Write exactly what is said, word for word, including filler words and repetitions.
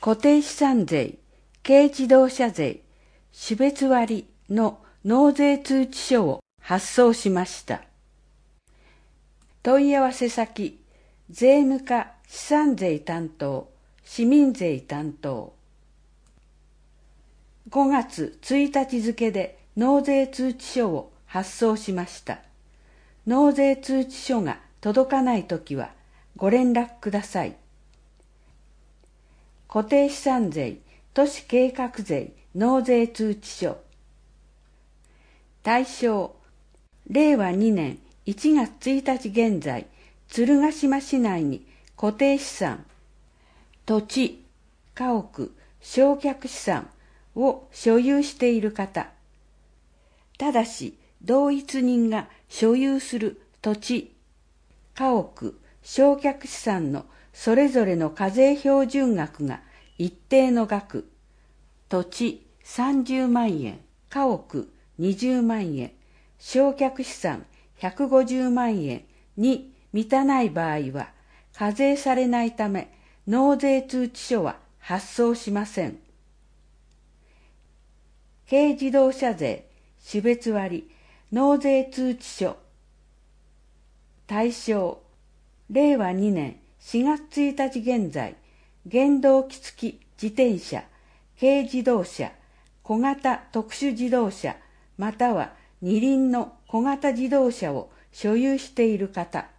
固定資産税、軽自動車税、種別割の納税通知書を発送しました。問い合わせ先、税務課資産税担当、市民税担当。ごがつついたち付で納税通知書を発送しました。納税通知書が届かないときはご連絡ください。固定資産税、都市計画税納税通知書。対象、れいわにねんいちがつついたち現在、鶴ヶ島市内に固定資産、土地、家屋、償却資産を所有している方。ただし、同一人が所有する土地、家屋、償却資産のそれぞれの課税標準額が一定の額、土地さんじゅうまんえん、家屋にじゅうまんえん、償却資産ひゃくごじゅうまんえんに満たない場合は、課税されないため、納税通知書は発送しません。軽自動車税、種別割、納税通知書。対象、れいわにねんしがつついたち現在、原動機付き自転車、軽自動車、小型特殊自動車、または二輪の小型自動車を所有している方。